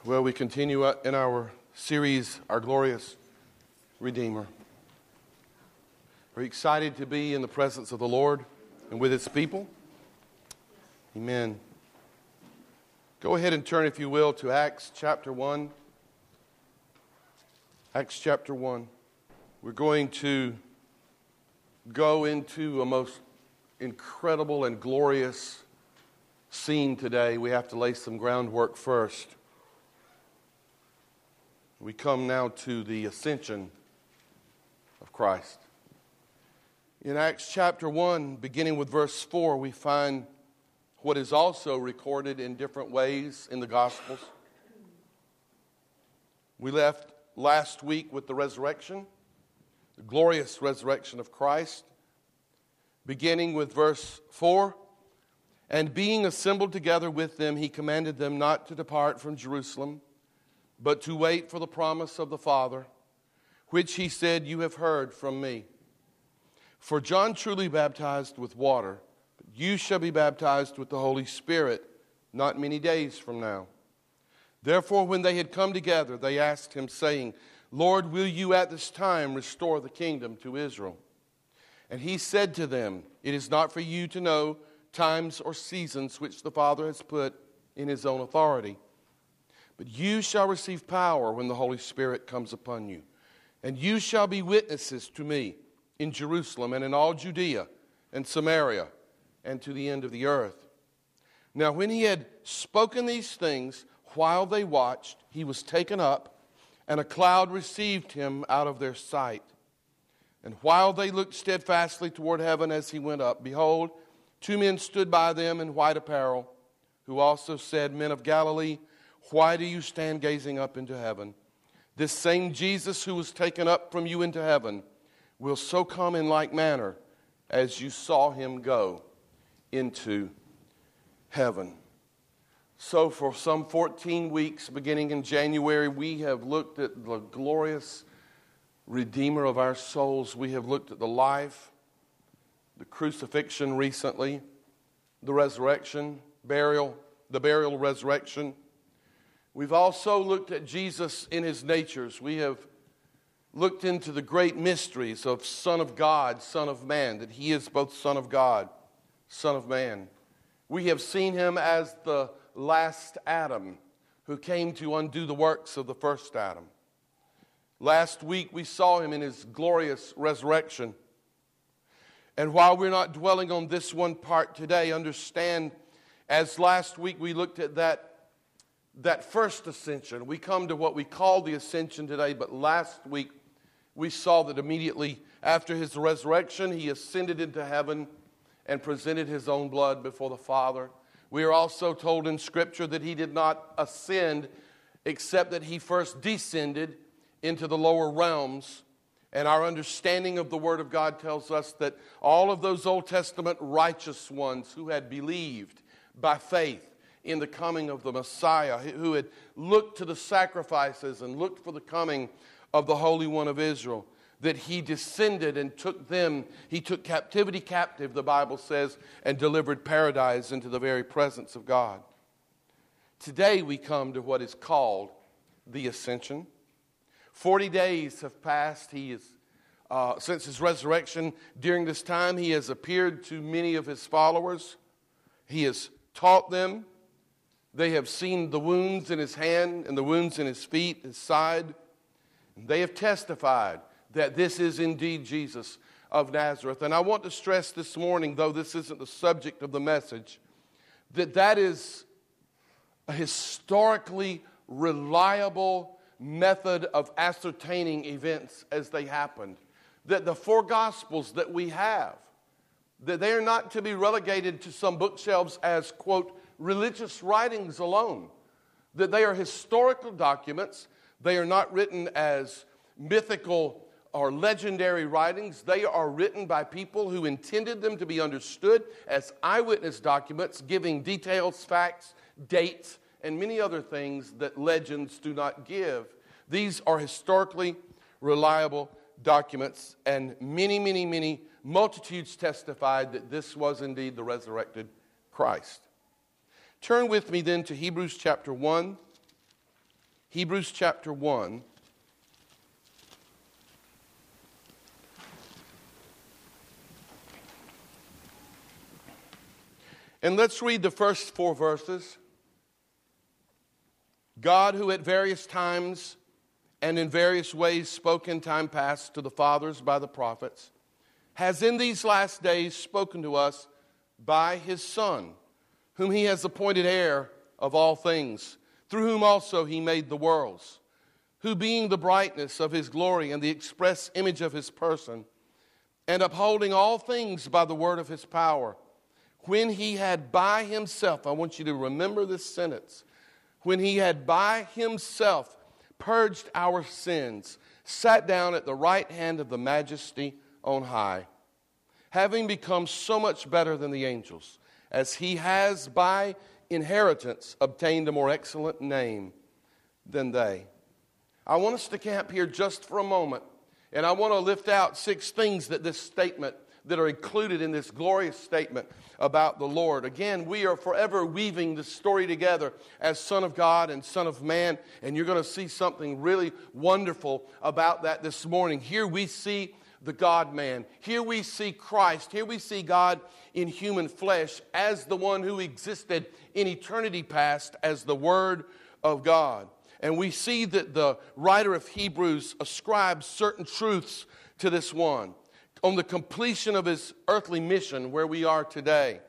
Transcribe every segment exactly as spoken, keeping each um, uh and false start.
Well, we continue in our series, Our Glorious Redeemer. Are you excited to be in the presence of the Lord and with His people? Amen. Go ahead and turn, if you will, to Acts chapter one. Acts chapter one. We're going to go into a most incredible and glorious scene today. We have to lay some groundwork first. We come now to the ascension of Christ. In Acts chapter one, beginning with verse four, we find what is also recorded in different ways in the Gospels. We left last week with the resurrection, the glorious resurrection of Christ, beginning with verse four. And being assembled together with them, he commanded them not to depart from Jerusalem, but to wait for the promise of the Father, which he said, "You have heard from me. For John truly baptized with water, but you shall be baptized with the Holy Spirit not many days from now." Therefore, when they had come together, they asked him, saying, "Lord, will you at this time restore the kingdom to Israel?" And he said to them, "It is not for you to know times or seasons which the Father has put in his own authority. But you shall receive power when the Holy Spirit comes upon you. And you shall be witnesses to me in Jerusalem and in all Judea and Samaria and to the end of the earth." Now when he had spoken these things, while they watched, he was taken up, and a cloud received him out of their sight. And while they looked steadfastly toward heaven as he went up, behold, two men stood by them in white apparel, who also said, "Men of Galilee, why do you stand gazing up into heaven? This same Jesus who was taken up from you into heaven will so come in like manner as you saw him go into heaven." So for some fourteen weeks, beginning in January, we have looked at the glorious Redeemer of our souls. We have looked at the life, the crucifixion recently, the resurrection, burial, the burial, resurrection. We've also looked at Jesus in his natures. We have looked into the great mysteries of Son of God, Son of Man, that he is both Son of God, Son of Man. We have seen him as the last Adam who came to undo the works of the first Adam. Last week we saw him in his glorious resurrection. And while we're not dwelling on this one part today, understand, as last week we looked at that That first ascension, we come to what we call the ascension today, but last week we saw that immediately after his resurrection, he ascended into heaven and presented his own blood before the Father. We are also told in Scripture that he did not ascend except that he first descended into the lower realms. And our understanding of the Word of God tells us that all of those Old Testament righteous ones who had believed by faith in the coming of the Messiah, who had looked to the sacrifices and looked for the coming of the Holy One of Israel, that he descended and took them, he took captivity captive, the Bible says, and delivered paradise into the very presence of God. Today we come to what is called the ascension. Forty days have passed. He is, uh, since his resurrection. During this time, he has appeared to many of his followers. He has taught them. They have seen the wounds in his hand and the wounds in his feet, his side. And they have testified that this is indeed Jesus of Nazareth. And I want to stress this morning, though this isn't the subject of the message, that that is a historically reliable method of ascertaining events as they happened. That the four Gospels that we have, that they are not to be relegated to some bookshelves as, quote, religious writings alone. That they are historical documents. They are not written as mythical or legendary writings. They are written by people who intended them to be understood as eyewitness documents, giving details, facts, dates, and many other things that legends do not give. These are historically reliable documents, and many, many, many multitudes testified that this was indeed the resurrected Christ. Turn with me then to Hebrews chapter one. Hebrews chapter one. And let's read the first four verses. God, who at various times and in various ways spoke in time past to the fathers by the prophets, has in these last days spoken to us by his Son, whom he has appointed heir of all things, through whom also he made the worlds, who being the brightness of his glory and the express image of his person, and upholding all things by the word of his power, when he had by himself, I want you to remember this sentence, when he had by himself purged our sins, sat down at the right hand of the majesty on high, having become so much better than the angels, as he has by inheritance obtained a more excellent name than they. I want us to camp here just for a moment, and I want to lift out six things that this statement, that are included in this glorious statement about the Lord. Again, we are forever weaving this story together as Son of God and Son of Man, and you're going to see something really wonderful about that this morning. Here we see the God-man. Here we see Christ. Here we see God in human flesh as the one who existed in eternity past as the Word of God. And we see that the writer of Hebrews ascribes certain truths to this one on the completion of his earthly mission where we are today.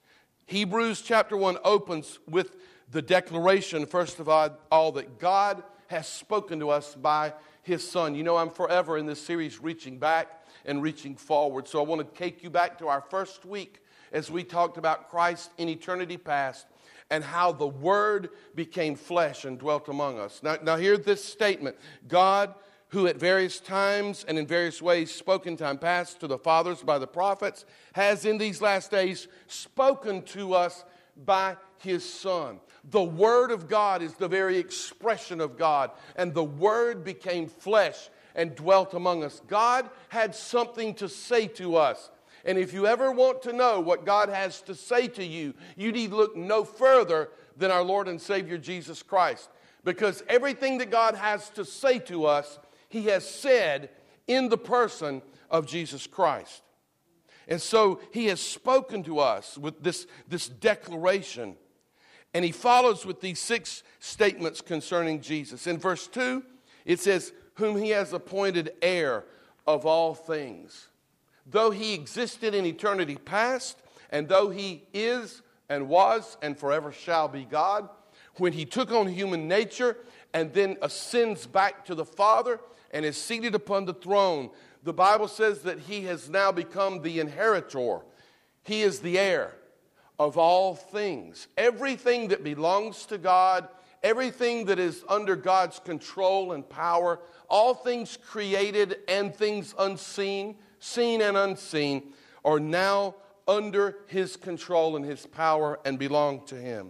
Hebrews chapter one opens with the declaration, first of all, that God has spoken to us by his Son. You know, I'm forever in this series reaching back and reaching forward. So I want to take you back to our first week as we talked about Christ in eternity past and how the Word became flesh and dwelt among us. Now, now hear this statement. God, who at various times and in various ways spoke in time past to the fathers by the prophets, has in these last days spoken to us by his Son. The Word of God is the very expression of God, and the Word became flesh and dwelt among us. God had something to say to us. And if you ever want to know what God has to say to you, you need look no further than our Lord and Savior Jesus Christ. Because everything that God has to say to us, he has said in the person of Jesus Christ. And so he has spoken to us with this, this declaration. And he follows with these six statements concerning Jesus. In verse two, it says, whom he has appointed heir of all things. Though he existed in eternity past, and though he is and was and forever shall be God, when he took on human nature and then ascends back to the Father and is seated upon the throne, the Bible says that he has now become the inheritor. He is the heir of all things. Everything that belongs to God, everything that is under God's control and power, all things created and things unseen, seen and unseen, are now under his control and his power and belong to him.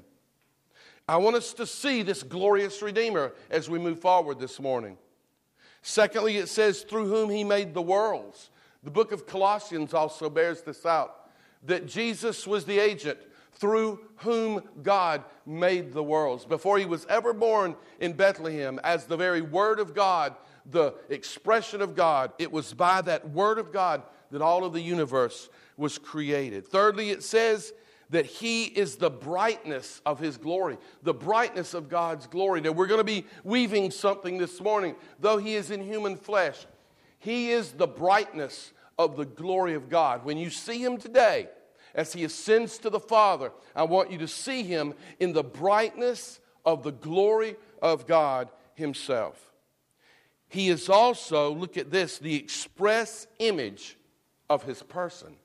I want us to see this glorious Redeemer as we move forward this morning. Secondly, it says, through whom he made the worlds. The book of Colossians also bears this out, that Jesus was the agent through whom God made the worlds. Before he was ever born in Bethlehem, as the very Word of God, the expression of God, it was by that Word of God that all of the universe was created. Thirdly, it says that he is the brightness of his glory, the brightness of God's glory. Now, we're going to be weaving something this morning. Though he is in human flesh, he is the brightness of the glory of God. When you see him today, as he ascends to the Father, I want you to see him in the brightness of the glory of God himself. He is also, look at this, the express image of his person.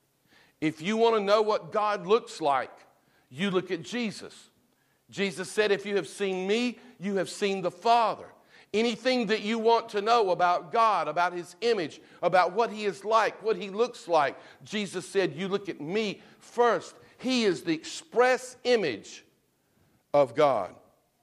If you want to know what God looks like, you look at Jesus. Jesus said, if you have seen me, you have seen the Father. Anything that you want to know about God, about his image, about what he is like, what he looks like, Jesus said, you look at me first. He is the express image of God.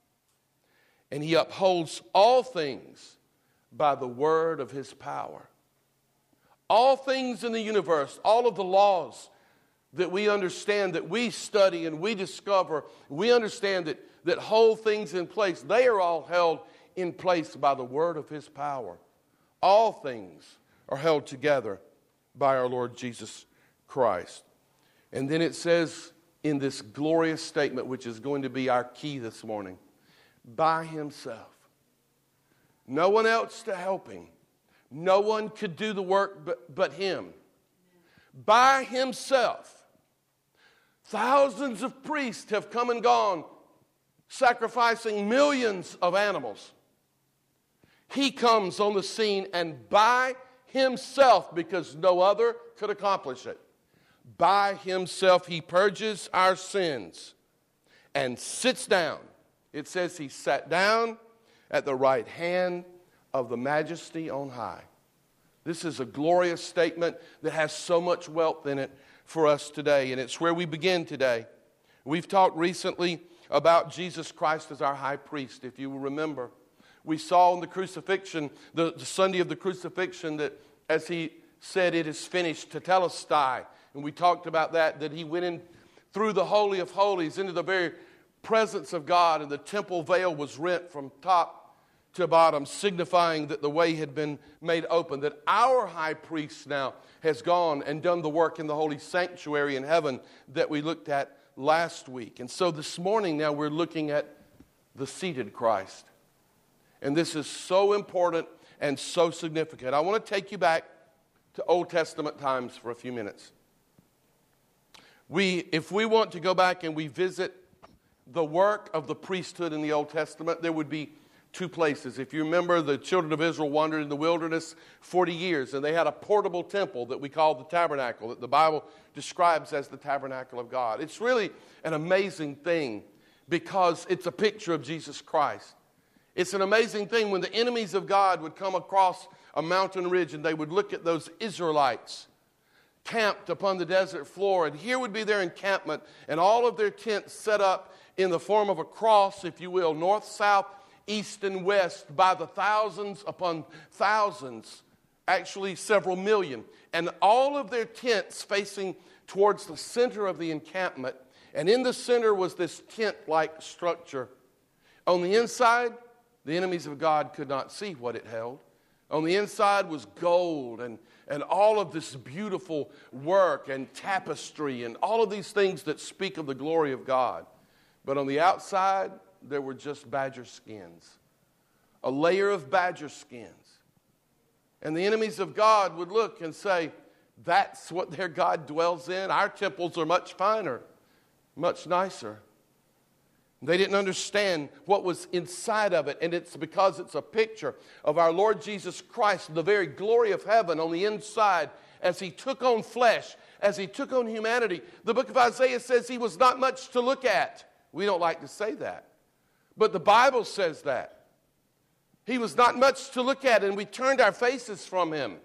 And he upholds all things by the word of his power. All things in the universe, all of the laws that we understand, that we study and we discover, we understand that that hold things in place, they are all held in place by the word of his power. All things are held together by our Lord Jesus Christ. And then it says in this glorious statement, which is going to be our key this morning, by himself. No one else to help him. No one could do the work but, but him. By himself. Thousands of priests have come and gone, sacrificing millions of animals. He comes on the scene, and by himself, because no other could accomplish it, by himself he purges our sins and sits down. It says he sat down at the right hand of the majesty on high. This is a glorious statement that has so much wealth in it for us today, and it's where we begin today. We've talked recently about Jesus Christ as our high priest. If you will remember, we saw in the crucifixion, the, the Sunday of the crucifixion, that as he said, it is finished, tetelestai, and we talked about that, that he went in through the Holy of Holies into the very presence of God, and the temple veil was rent from top to bottom, signifying that the way had been made open, that our high priest now has gone and done the work in the holy sanctuary in heaven that we looked at last week. And so this morning now we're looking at the seated Christ. And this is so important and so significant. I want to take you back to Old Testament times for a few minutes. We, if we want to go back and we visit the work of the priesthood in the Old Testament, there would be two places. If you remember, the children of Israel wandered in the wilderness forty years, and they had a portable temple that we call the tabernacle, that the Bible describes as the tabernacle of God. It's really an amazing thing because it's a picture of Jesus Christ. It's an amazing thing when the enemies of God would come across a mountain ridge and they would look at those Israelites camped upon the desert floor, and here would be their encampment, and all of their tents set up in the form of a cross, if you will, north, south, east, and west, by the thousands upon thousands, actually several million, and all of their tents facing towards the center of the encampment, and in the center was this tent-like structure. On the inside, the enemies of God could not see what it held. On the inside was gold and, and all of this beautiful work and tapestry and all of these things that speak of the glory of God. But on the outside, there were just badger skins, a layer of badger skins. And the enemies of God would look and say, that's what their God dwells in. Our temples are much finer, much nicer. They didn't understand what was inside of it, and it's because it's a picture of our Lord Jesus Christ, the very glory of heaven on the inside, as he took on flesh, as he took on humanity. The book of Isaiah says he was not much to look at. We don't like to say that, but the Bible says that. He was not much to look at, and we turned our faces from him.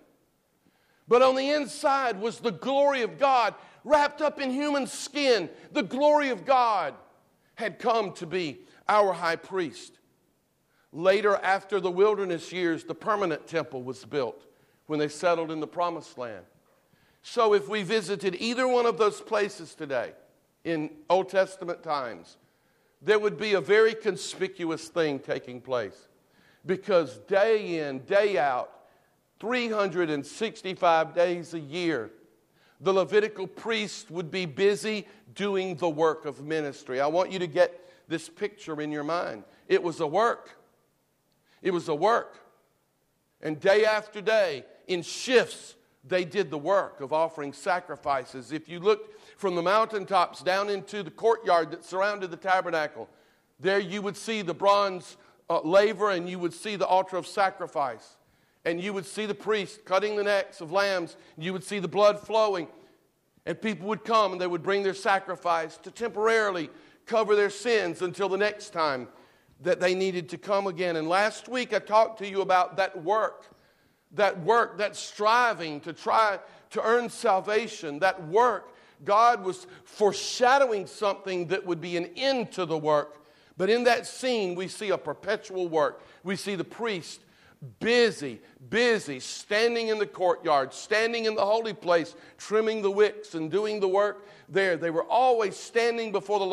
But on the inside was the glory of God wrapped up in human skin. The glory of God had come to be our high priest. Later, after the wilderness years, the permanent temple was built when they settled in the promised land. So if we visited either one of those places today in Old Testament times, there would be a very conspicuous thing taking place. Because day in, day out, three hundred sixty-five days a year, the Levitical priest would be busy doing the work of ministry. I want you to get this picture in your mind. It was a work. It was a work. And day after day, in shifts, they did the work of offering sacrifices. If you looked from the mountaintops down into the courtyard that surrounded the tabernacle, there you would see the bronze uh, laver, and you would see the altar of sacrifice. And you would see the priest cutting the necks of lambs. You would see the blood flowing. And people would come and they would bring their sacrifice to temporarily cover their sins until the next time that they needed to come again. And last week I talked to you about that work. That work, that striving to try to earn salvation. That work, God was foreshadowing something that would be an end to the work. But in that scene we see a perpetual work. We see the priest busy, busy, standing in the courtyard, standing in the holy place, trimming the wicks and doing the work there. They were always standing before the Lord,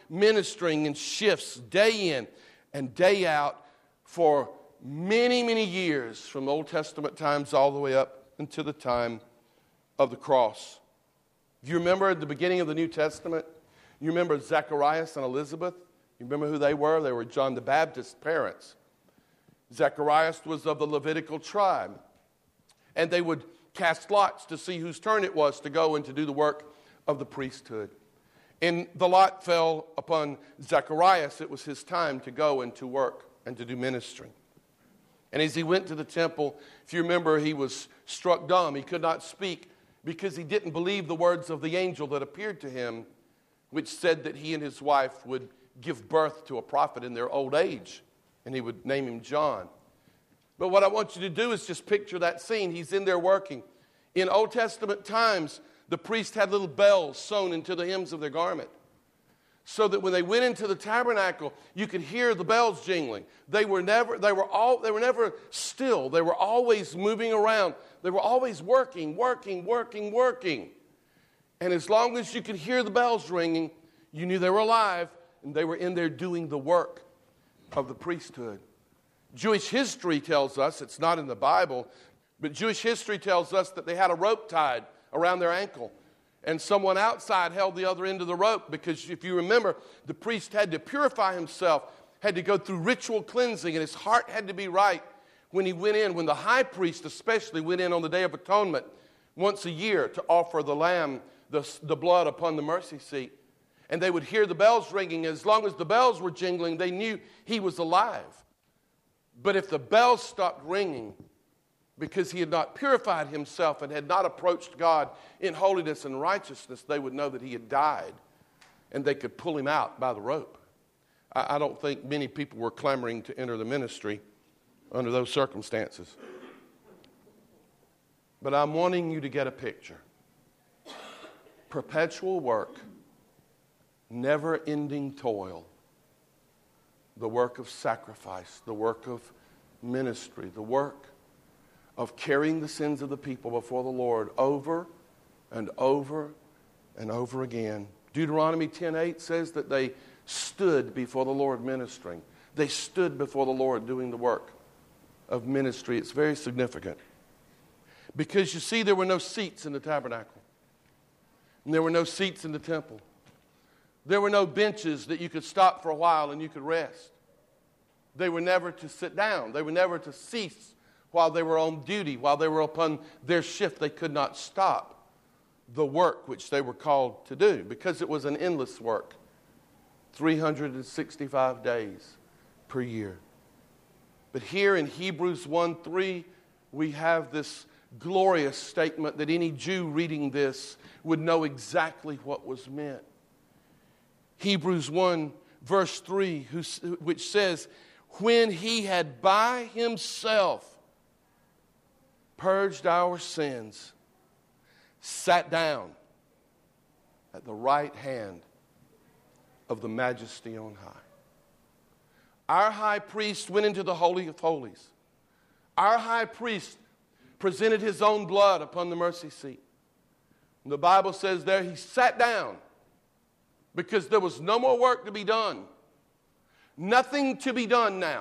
ministering in shifts day in and day out for many, many years, from Old Testament times all the way up until the time of the cross. Do you remember at the beginning of the New Testament? You remember Zacharias and Elizabeth? You remember who they were? They were John the Baptist's parents. Zacharias was of the Levitical tribe. And they would cast lots to see whose turn it was to go and to do the work of the priesthood. And the lot fell upon Zacharias. It was his time to go and to work and to do ministry. And as he went to the temple, if you remember, he was struck dumb. He could not speak because he didn't believe the words of the angel that appeared to him, which said that he and his wife would give birth to a prophet in their old age, and he would name him John. But what I want you to do is just picture that scene. He's in there working. In Old Testament times, the priest had little bells sewn into the hems of their garment, so that when they went into the tabernacle, you could hear the bells jingling. They were never, they were all, they were never still. They were always moving around. They were always working, working, working, working. And as long as you could hear the bells ringing, you knew they were alive, and they were in there doing the work of the priesthood. Jewish history tells us, it's not in the Bible, but Jewish history tells us that they had a rope tied around their ankle, and someone outside held the other end of the rope, because if you remember, the priest had to purify himself, had to go through ritual cleansing, and his heart had to be right when he went in, when the high priest especially went in on the Day of Atonement once a year to offer the lamb, the, the blood upon the mercy seat. And they would hear the bells ringing. As long as the bells were jingling, they knew he was alive. But if the bells stopped ringing because he had not purified himself and had not approached God in holiness and righteousness, they would know that he had died, and they could pull him out by the rope. I, I don't think many people were clamoring to enter the ministry under those circumstances. But I'm wanting you to get a picture. Perpetual work, never-ending toil, the work of sacrifice, the work of ministry, the work of carrying the sins of the people before the Lord over and over and over again. Deuteronomy ten eight says that they stood before the Lord ministering. They stood before the Lord doing the work of ministry. It's very significant. Because you see, there were no seats in the tabernacle. And there were no seats in the temple. There were no benches that you could stop for a while and you could rest. They were never to sit down. They were never to cease while they were on duty, while they were upon their shift. They could not stop the work which they were called to do, because it was an endless work, three hundred sixty-five days per year. But here in Hebrews one three, we have this glorious statement that any Jew reading this would know exactly what was meant. Hebrews one verse three, which says, when he had by himself purged our sins, sat down at the right hand of the Majesty on high. Our high priest went into the Holy of Holies. Our high priest presented his own blood upon the mercy seat. And the Bible says there he sat down because there was no more work to be done. Nothing to be done now.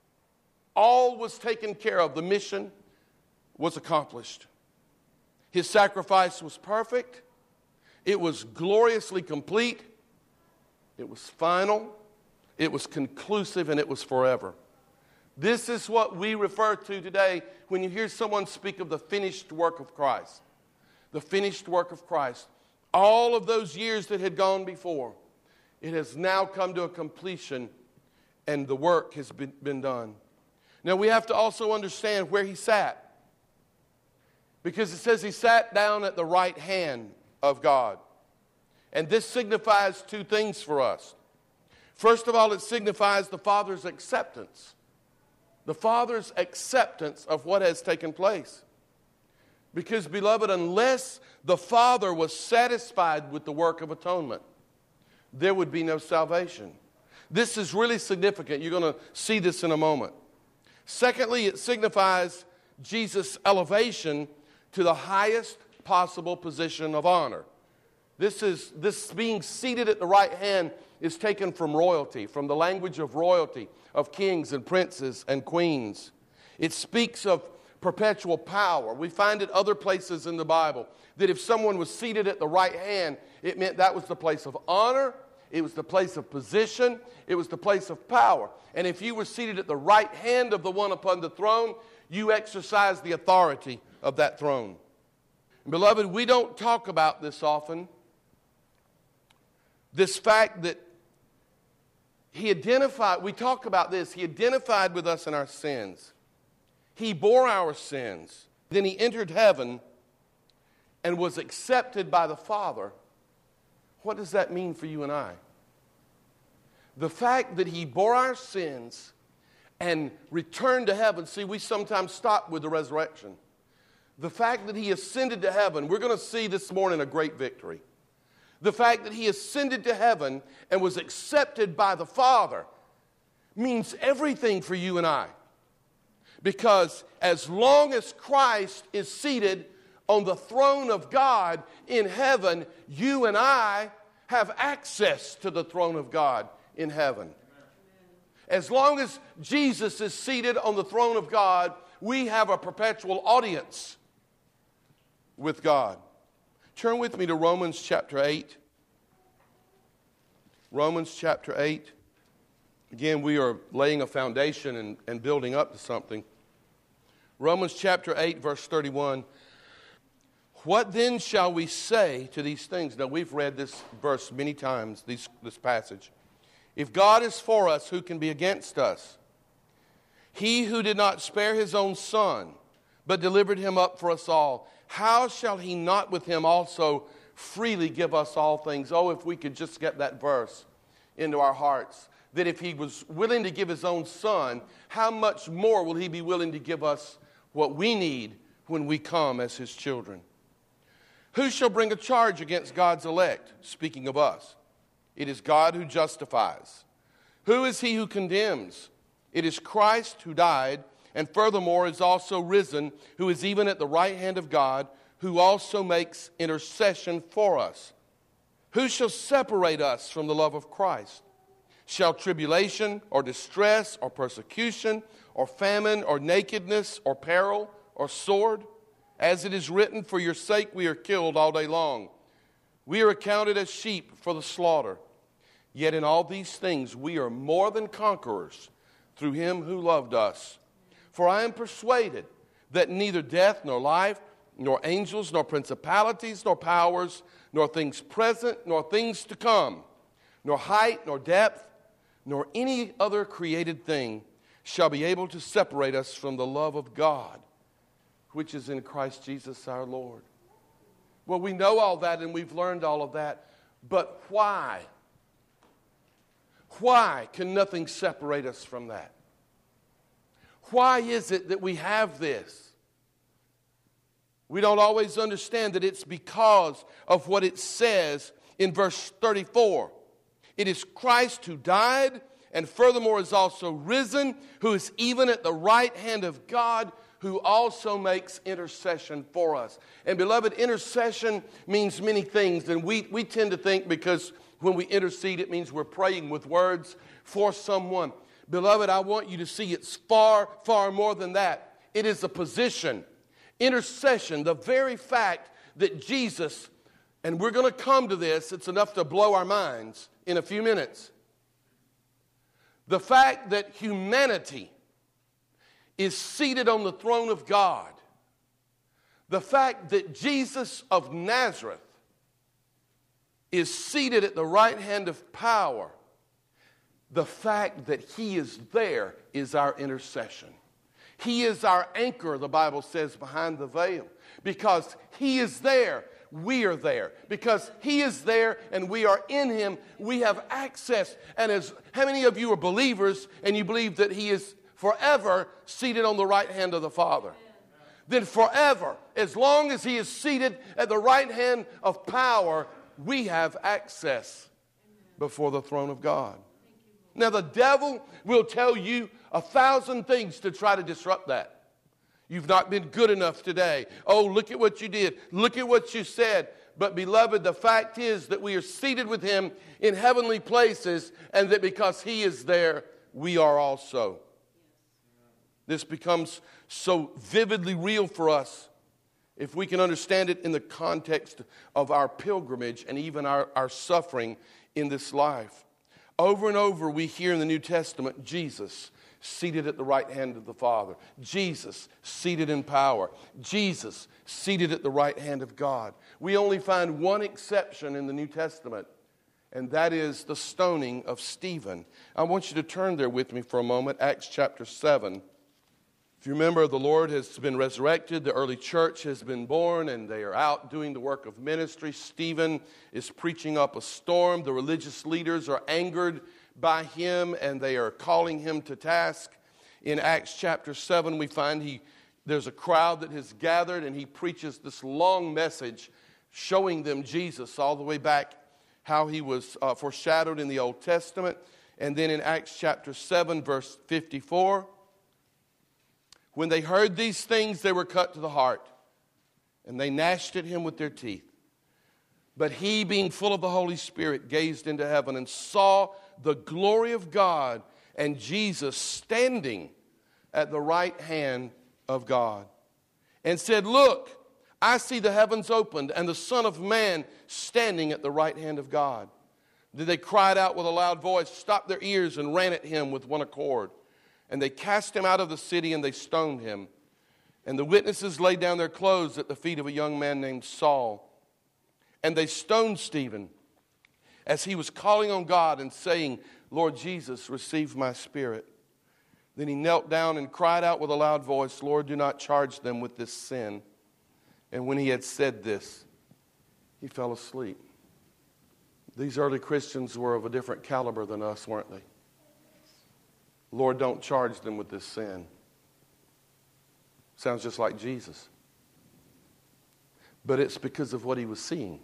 All was taken care of. The mission was accomplished. His sacrifice was perfect. It was gloriously complete. It was final. It was conclusive, and it was forever. This is what we refer to today when you hear someone speak of the finished work of Christ. The finished work of Christ. All of those years that had gone before, it has now come to a completion, and the work has been, been done. Now we have to also understand where he sat, because it says he sat down at the right hand of God. And this signifies two things for us. First of all, it signifies the Father's acceptance. The Father's acceptance of what has taken place. Because, beloved, unless the Father was satisfied with the work of atonement, there would be no salvation. This is really significant. You're going to see this in a moment. Secondly, it signifies Jesus' elevation to the highest possible position of honor. This is this being seated at the right hand is taken from royalty, from the language of royalty, of kings and princes and queens. It speaks of perpetual power. We find it other places in the Bible that if someone was seated at the right hand, it meant that was the place of honor, it was the place of position, it was the place of power. And if you were seated at the right hand of the one upon the throne, you exercised the authority of that throne. And beloved, we don't talk about this often. This fact that he identified, we talk about this, he identified with us in our sins. He bore our sins. Then he entered heaven and was accepted by the Father. What does that mean for you and I? The fact that he bore our sins and returned to heaven. See, we sometimes stop with the resurrection. The fact that he ascended to heaven, we're going to see this morning a great victory. The fact that he ascended to heaven and was accepted by the Father means everything for you and I. Because as long as Christ is seated on the throne of God in heaven, you and I have access to the throne of God in heaven. As long as Jesus is seated on the throne of God, we have a perpetual audience with God. Turn with me to Romans chapter eight. Romans chapter eight. Again, we are laying a foundation and, and building up to something. Romans chapter eight, verse thirty-one. What then shall we say to these things? Now, we've read this verse many times, these, this passage. If God is for us, who can be against us? He who did not spare his own son, but delivered him up for us all, how shall he not with him also freely give us all things? Oh, if we could just get that verse into our hearts. That if he was willing to give his own son, how much more will he be willing to give us what we need when we come as his children? Who shall bring a charge against God's elect? Speaking of us. It is God who justifies. Who is he who condemns? It is Christ who died, and furthermore is also risen, who is even at the right hand of God, who also makes intercession for us. Who shall separate us from the love of Christ? Shall tribulation, or distress, or persecution, or famine, or nakedness, or peril, or sword? As it is written, for your sake we are killed all day long. We are accounted as sheep for the slaughter. Yet in all these things we are more than conquerors through him who loved us. For I am persuaded that neither death nor life, nor angels, nor principalities, nor powers, nor things present, nor things to come, nor height, nor depth, nor any other created thing shall be able to separate us from the love of God, which is in Christ Jesus our Lord. Well, we know all that and we've learned all of that, but why? Why can nothing separate us from that? Why is it that we have this? We don't always understand that it's because of what it says in verse thirty-four. It is Christ who died and furthermore is also risen, who is even at the right hand of God, who also makes intercession for us. And beloved, intercession means many things. And we, we tend to think because when we intercede, it means we're praying with words for someone. Beloved, I want you to see it's far, far more than that. It is a position. Intercession, the very fact that Jesus, and we're going to come to this, it's enough to blow our minds in a few minutes. The fact that humanity is seated on the throne of God. The fact that Jesus of Nazareth is seated at the right hand of power. The fact that he is there is our intercession. He is our anchor, the Bible says, behind the veil. Because he is there, we are there. Because he is there and we are in him, we have access. And as how many of you are believers and you believe that he is forever seated on the right hand of the Father? Then forever, as long as he is seated at the right hand of power, we have access before the throne of God. Now the devil will tell you a thousand things to try to disrupt that. You've not been good enough today. Oh, look at what you did. Look at what you said. But beloved, the fact is that we are seated with him in heavenly places, and that because he is there, we are also. This becomes so vividly real for us if we can understand it in the context of our pilgrimage and even our, our suffering in this life. Over and over we hear in the New Testament, Jesus seated at the right hand of the Father. Jesus seated in power. Jesus seated at the right hand of God. We only find one exception in the New Testament, and that is the stoning of Stephen. I want you to turn there with me for a moment, Acts chapter seven. If you remember, the Lord has been resurrected, the early church has been born, and they are out doing the work of ministry. Stephen is preaching up a storm. The religious leaders are angered by him, and they are calling him to task. In Acts chapter seven, we find he there's a crowd that has gathered, and he preaches this long message showing them Jesus all the way back, how he was uh, foreshadowed in the Old Testament. And then in Acts chapter seven, verse fifty-four, when they heard these things, they were cut to the heart, and they gnashed at him with their teeth. But he, being full of the Holy Spirit, gazed into heaven and saw the glory of God and Jesus standing at the right hand of God, and said, "Look, I see the heavens opened and the Son of Man standing at the right hand of God." Then they cried out with a loud voice, stopped their ears, and ran at him with one accord. And they cast him out of the city, and they stoned him. And the witnesses laid down their clothes at the feet of a young man named Saul. And they stoned Stephen as he was calling on God and saying, "Lord Jesus, receive my spirit." Then he knelt down and cried out with a loud voice, "Lord, do not charge them with this sin." And when he had said this, he fell asleep. These early Christians were of a different caliber than us, weren't they? Lord, don't charge them with this sin. Sounds just like Jesus. But it's because of what he was seeing.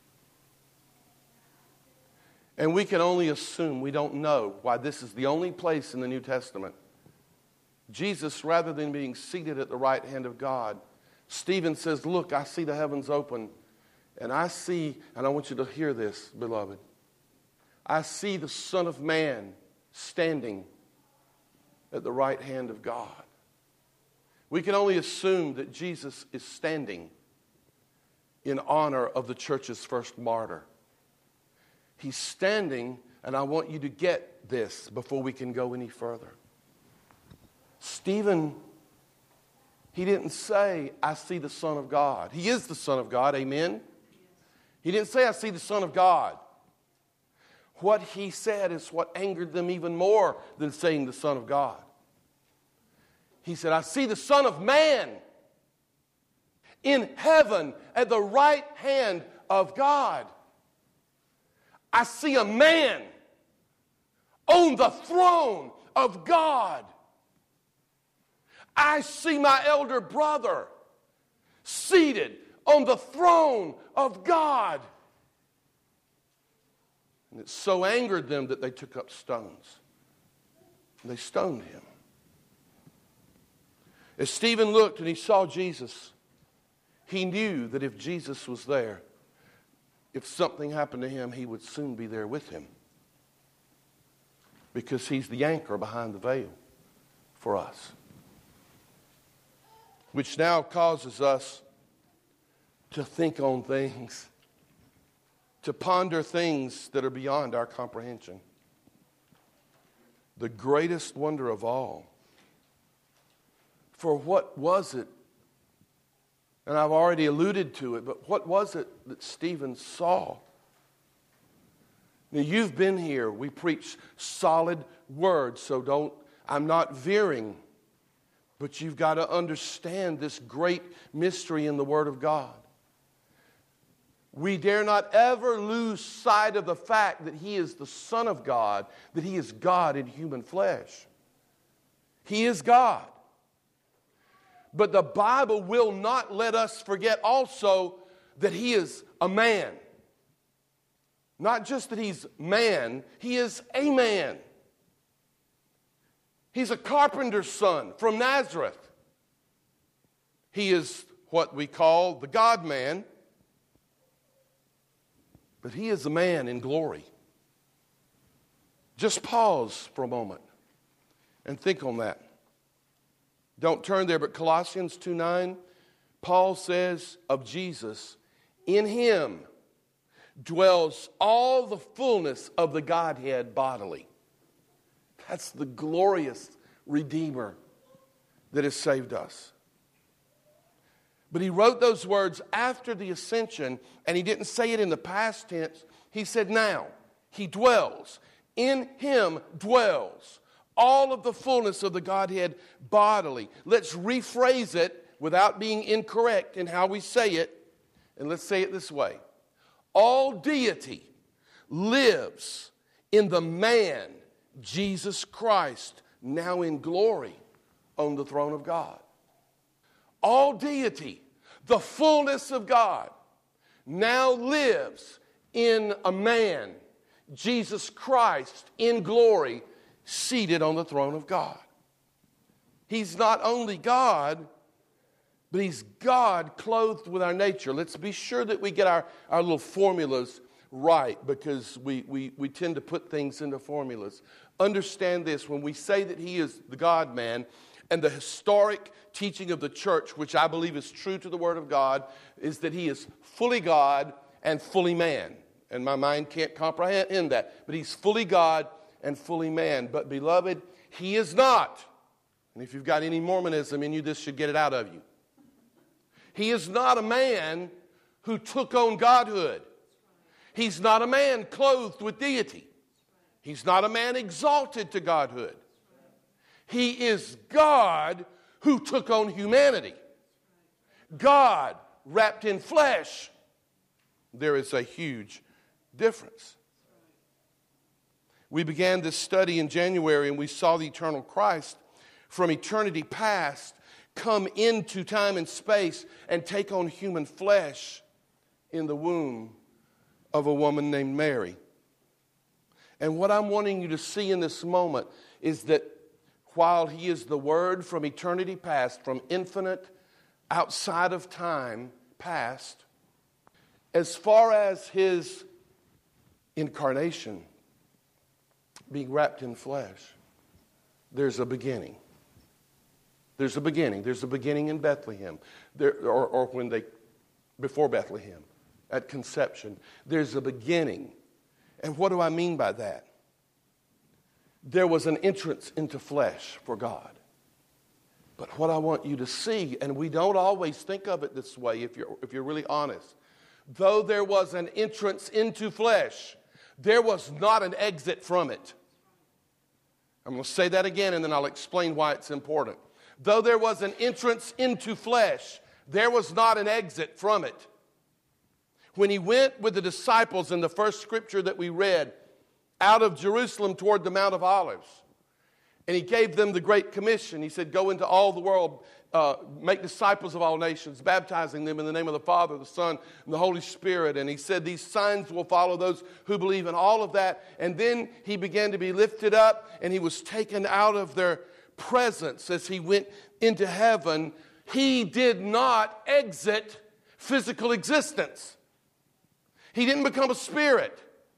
And we can only assume, we don't know, why this is the only place in the New Testament. Jesus, rather than being seated at the right hand of God, Stephen says, "Look, I see the heavens open, and I see," and I want you to hear this, beloved, "I see the Son of Man standing at the right hand of God." We can only assume that Jesus is standing in honor of the church's first martyr. He's standing, and I want you to get this before we can go any further. Stephen, he didn't say, "I see the Son of God." He is the Son of God, amen? He didn't say, "I see the Son of God." What he said is what angered them even more than saying the Son of God. He said, "I see the Son of Man in heaven at the right hand of God. I see a man on the throne of God. I see my elder brother seated on the throne of God." And it so angered them that they took up stones. And they stoned him. As Stephen looked and he saw Jesus, he knew that if Jesus was there, if something happened to him, he would soon be there with him. Because he's the anchor behind the veil for us. Which now causes us to think on things, to ponder things that are beyond our comprehension. The greatest wonder of all. For what was it? And I've already alluded to it, but what was it that Stephen saw? Now, you've been here. We preach solid words, so don't, I'm not veering. But you've got to understand this great mystery in the Word of God. We dare not ever lose sight of the fact that He is the Son of God, that He is God in human flesh. He is God. But the Bible will not let us forget also that He is a man. Not just that He's man, He is a man. He's a carpenter's son from Nazareth. He is what we call the God-man. But he is a man in glory. Just pause for a moment and think on that. Don't turn there, but Colossians two nine, Paul says of Jesus, in him dwells all the fullness of the Godhead bodily. That's the glorious Redeemer that has saved us. But he wrote those words after the ascension, and he didn't say it in the past tense. He said now, he dwells. In him dwells all of the fullness of the Godhead bodily. Let's rephrase it without being incorrect in how we say it, and let's say it this way. All deity lives in the man, Jesus Christ, now in glory on the throne of God. All deity, the fullness of God, now lives in a man, Jesus Christ, in glory, seated on the throne of God. He's not only God, but he's God clothed with our nature. Let's be sure that we get our, our little formulas right, because we, we, we tend to put things into formulas. Understand this, when we say that he is the God-man, and the historic teaching of the church, which I believe is true to the Word of God, is that he is fully God and fully man. And my mind can't comprehend that. But he's fully God and fully man. But beloved, he is not. And if you've got any Mormonism in you, this should get it out of you. He is not a man who took on godhood. He's not a man clothed with deity. He's not a man exalted to godhood. He is God who took on humanity. God wrapped in flesh. There is a huge difference. We began this study in January, and we saw the eternal Christ from eternity past come into time and space and take on human flesh in the womb of a woman named Mary. And what I'm wanting you to see in this moment is that while he is the Word from eternity past, from infinite, outside of time past, as far as his incarnation, being wrapped in flesh, there's a beginning. There's a beginning. There's a beginning in Bethlehem, there, or, or when they, before Bethlehem, at conception. There's a beginning. And what do I mean by that? There was an entrance into flesh for God. But what I want you to see, and we don't always think of it this way if you're, if you're really honest, though there was an entrance into flesh, there was not an exit from it. I'm going to say that again, and then I'll explain why it's important. Though there was an entrance into flesh, there was not an exit from it. When he went with the disciples in the first scripture that we read, out of Jerusalem toward the Mount of Olives, and he gave them the Great Commission. He said, go into all the world, uh, make disciples of all nations, baptizing them in the name of the Father, the Son, and the Holy Spirit. And he said, these signs will follow those who believe in all of that. And then he began to be lifted up, and he was taken out of their presence as he went into heaven. He did not exit physical existence. He didn't become a spirit.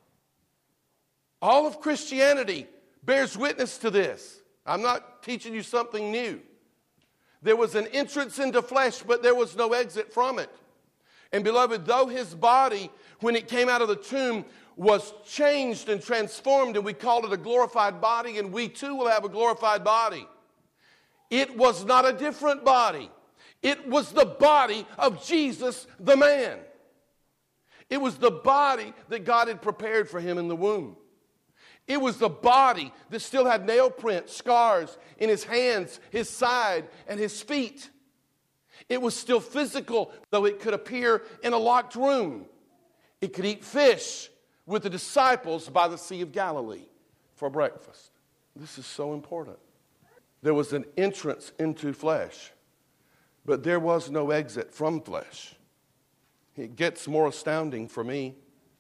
All of Christianity bears witness to this. I'm not teaching you something new. There was an entrance into flesh, but there was no exit from it. And beloved, though his body, when it came out of the tomb, was changed and transformed, and we called it a glorified body, and we too will have a glorified body, it was not a different body. It was the body of Jesus, the man. It was the body that God had prepared for him in the womb. It was the body that still had nail prints, scars in his hands, his side, and his feet. It was still physical, though it could appear in a locked room. It could eat fish with the disciples by the Sea of Galilee for breakfast. This is so important. There was an entrance into flesh, but there was no exit from flesh. It gets more astounding for me.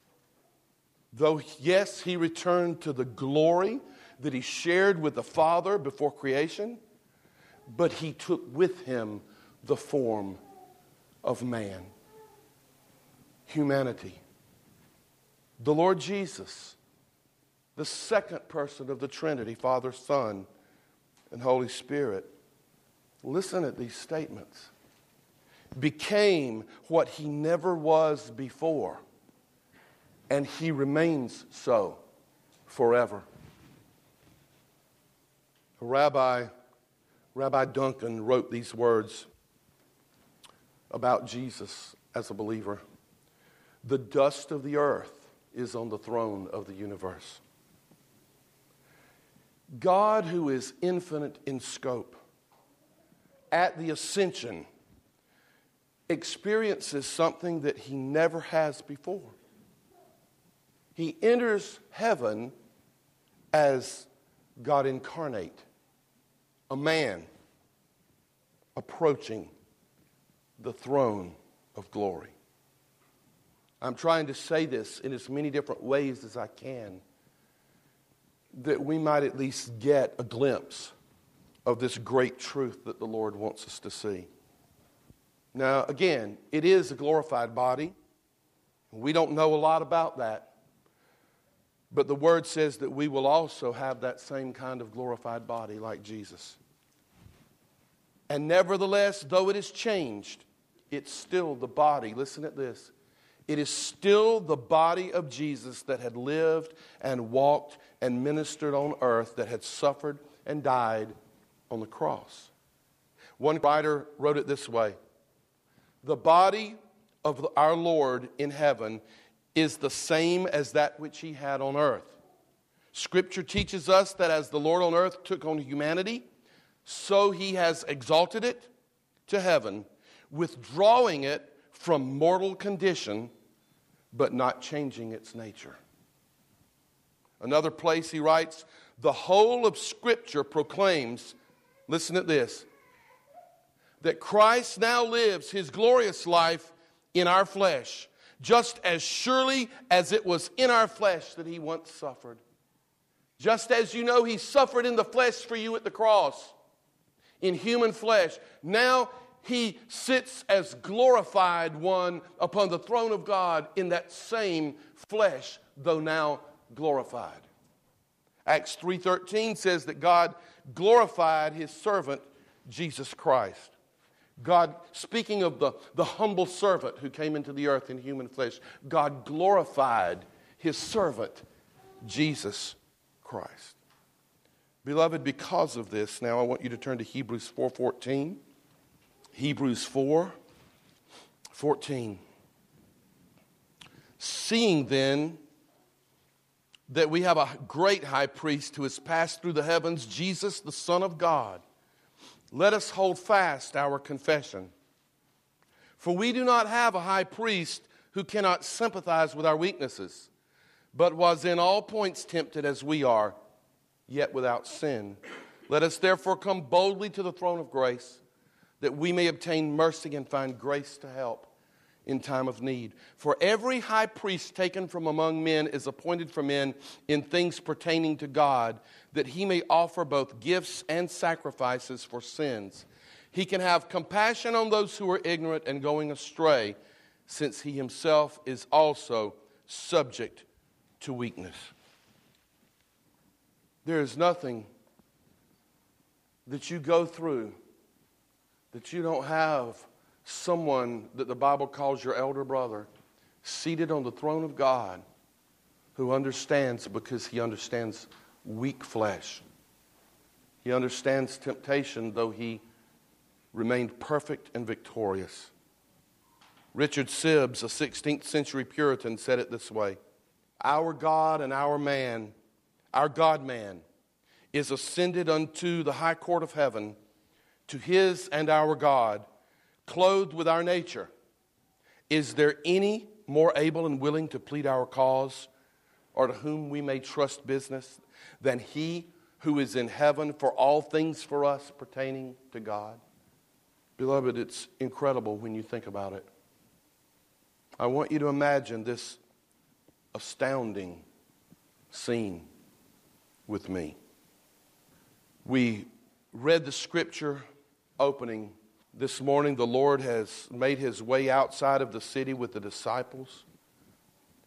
Though, yes, he returned to the glory that he shared with the Father before creation, but he took with him the form of man. Humanity. The Lord Jesus, the second person of the Trinity, Father, Son, and Holy Spirit, listen at these statements, became what he never was before, and he remains so forever. Rabbi, Rabbi Duncan wrote these words about Jesus as a believer. The dust of the earth is on the throne of the universe. God, who is infinite in scope, at the ascension, experiences something that he never has before. He enters heaven as God incarnate, a man approaching the throne of glory. I'm trying to say this in as many different ways as I can, that we might at least get a glimpse of this great truth that the Lord wants us to see. Now, again, it is a glorified body. We don't know a lot about that. But the Word says that we will also have that same kind of glorified body like Jesus. And nevertheless, though it is changed, it's still the body. Listen at this. It is still the body of Jesus that had lived and walked and ministered on earth, that had suffered and died on the cross. One writer wrote it this way: the body of our Lord in heaven is the same as that which he had on earth. Scripture teaches us that as the Lord on earth took on humanity, so he has exalted it to heaven, withdrawing it from mortal condition, but not changing its nature. Another place he writes, the whole of Scripture proclaims, listen at this, that Christ now lives his glorious life in our flesh, just as surely as it was in our flesh that he once suffered. Just as you know he suffered in the flesh for you at the cross, in human flesh, now he sits as glorified one upon the throne of God in that same flesh, though now glorified. Acts three thirteen says that God glorified his servant, Jesus Christ. God, speaking of the, the humble servant who came into the earth in human flesh, God glorified his servant, Jesus Christ. Beloved, because of this, now I want you to turn to Hebrews four fourteen. Hebrews four fourteen. Seeing then that we have a great high priest who has passed through the heavens, Jesus, the Son of God, let us hold fast our confession. For we do not have a high priest who cannot sympathize with our weaknesses, but was in all points tempted as we are, yet without sin. Let us therefore come boldly to the throne of grace, that we may obtain mercy and find grace to help in time of need. For every high priest taken from among men is appointed for men in things pertaining to God, that he may offer both gifts and sacrifices for sins. He can have compassion on those who are ignorant and going astray, since he himself is also subject to weakness. There is nothing that you go through that you don't have someone that the Bible calls your elder brother seated on the throne of God who understands, because he understands weak flesh. He understands temptation, though he remained perfect and victorious. Richard Sibbes, a sixteenth century Puritan, said it this way: our God and our man, our God-man, is ascended unto the high court of heaven, to his and our God, clothed with our nature. Is there any more able and willing to plead our cause, or to whom we may trust business, than he who is in heaven for all things for us pertaining to God? Beloved, it's incredible when you think about it. I want you to imagine this astounding scene with me. We read the scripture opening this morning. The Lord has made his way outside of the city with the disciples.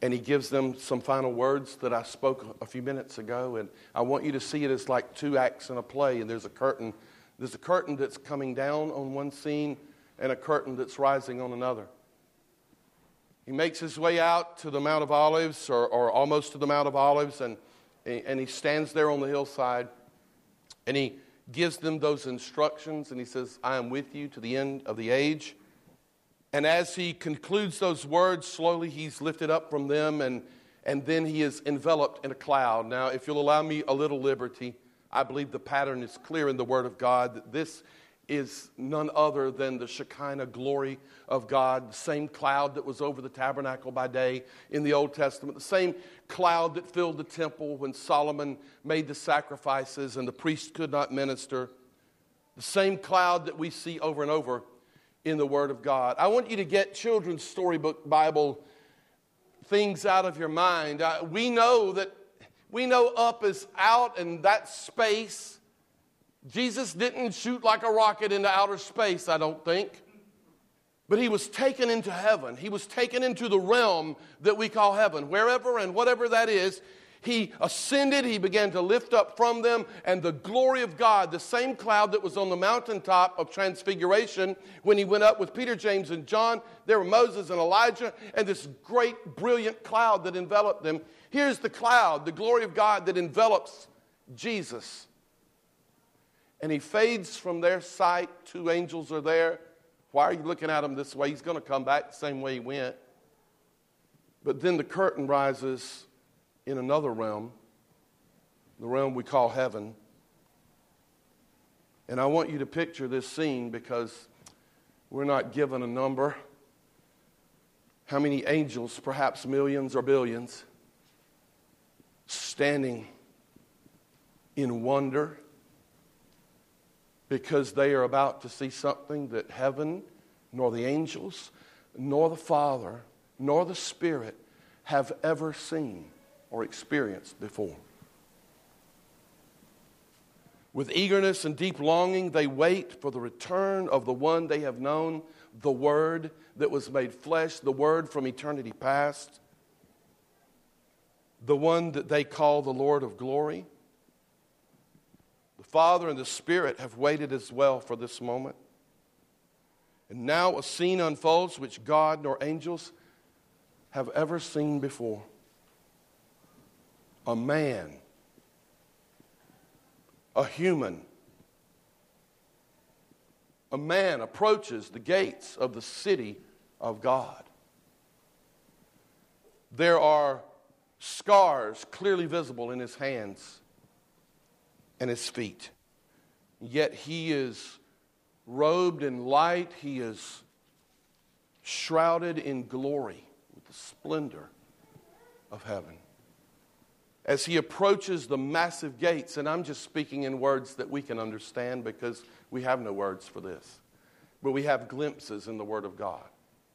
And he gives them some final words that I spoke a few minutes ago. And I want you to see it as like two acts in a play. And there's a curtain. There's a curtain that's coming down on one scene and a curtain that's rising on another. He makes his way out to the Mount of Olives, or, or almost to the Mount of Olives, and, and he stands there on the hillside. And he gives them those instructions. And he says, I am with you to the end of the age. And as he concludes those words, slowly he's lifted up from them, and, and then he is enveloped in a cloud. Now, if you'll allow me a little liberty, I believe the pattern is clear in the Word of God that this is none other than the Shekinah glory of God, the same cloud that was over the tabernacle by day in the Old Testament, the same cloud that filled the temple when Solomon made the sacrifices and the priest could not minister, the same cloud that we see over and over in the Word of God. I want you to get children's storybook Bible things out of your mind. Uh, we know that we know up is out, and that space. Jesus didn't shoot like a rocket into outer space, I don't think. But he was taken into heaven. He was taken into the realm that we call heaven. Wherever and whatever that is, he ascended, he began to lift up from them, and the glory of God, the same cloud that was on the mountaintop of Transfiguration when he went up with Peter, James, and John, there were Moses and Elijah, and this great, brilliant cloud that enveloped them. Here's the cloud, the glory of God that envelops Jesus. And he fades from their sight. Two angels are there. Why are you looking at him this way? He's going to come back the same way he went. But then the curtain rises in another realm, the realm we call heaven. And I want you to picture this scene because we're not given a number. How many angels, perhaps millions or billions, standing in wonder because they are about to see something that heaven, nor the angels, nor the Father, nor the Spirit have ever seen or experienced before. With eagerness and deep longing, they wait for the return of the one they have known, the Word that was made flesh, the Word from eternity past, the one that they call the Lord of glory. The Father and the Spirit have waited as well for this moment. And now a scene unfolds which God nor angels have ever seen before. A man, a human, a man approaches the gates of the city of God. There are scars clearly visible in his hands and his feet. Yet he is robed in light. He is shrouded in glory with the splendor of heaven. As he approaches the massive gates, and I'm just speaking in words that we can understand because we have no words for this, but we have glimpses in the Word of God.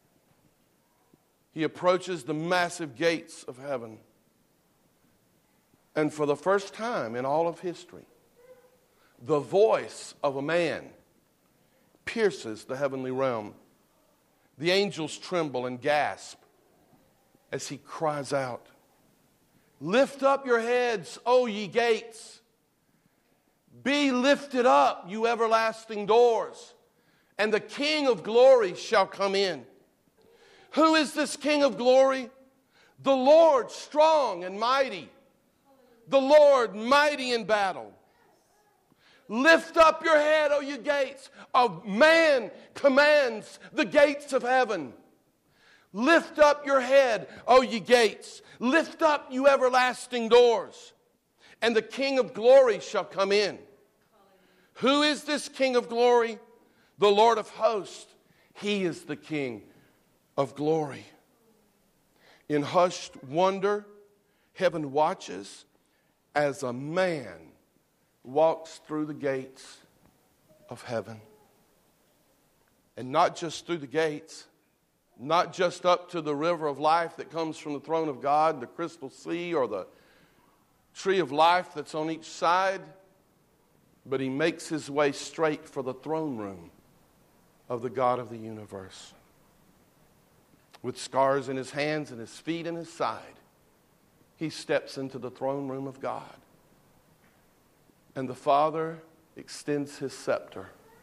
He approaches the massive gates of heaven, and for the first time in all of history, the voice of a man pierces the heavenly realm. The angels tremble and gasp as he cries out, "Lift up your heads, O ye gates. Be lifted up, you everlasting doors, and the King of glory shall come in." Who is this King of glory? The Lord strong and mighty. The Lord mighty in battle. Lift up your head, O ye gates. A man commands the gates of heaven. Lift up your head, O ye gates. Lift up, you everlasting doors, and the King of glory shall come in. Who is this King of glory? The Lord of hosts. He is the King of glory. In hushed wonder, heaven watches as a man walks through the gates of heaven. And not just through the gates, not just up to the river of life that comes from the throne of God, the crystal sea, or the tree of life that's on each side, but he makes his way straight for the throne room of the God of the universe. with scars in his hands and his feet and his side, he steps into the throne room of God. And the Father extends his scepter,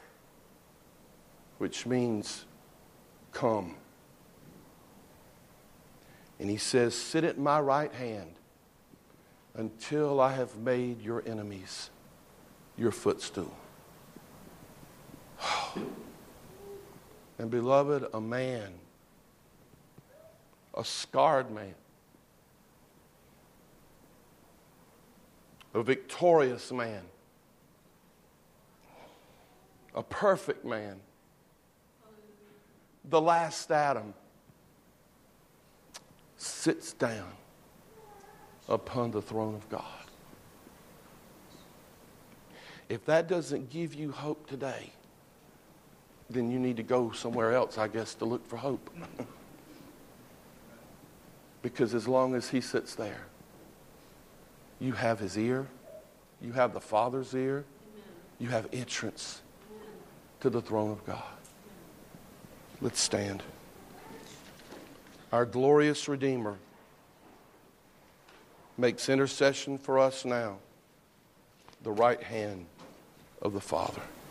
which means come. And he says, sit at my right hand until I have made your enemies your footstool. And beloved, a man, a scarred man, a victorious man, a perfect man, the last Adam, sits down upon the throne of God. If that doesn't give you hope today, then you need to go somewhere else, I guess, to look for hope. Because as long as he sits there, you have his ear, you have the Father's ear, you have entrance to the throne of God. Let's stand. Our glorious Redeemer makes intercession for us now, the right hand of the Father.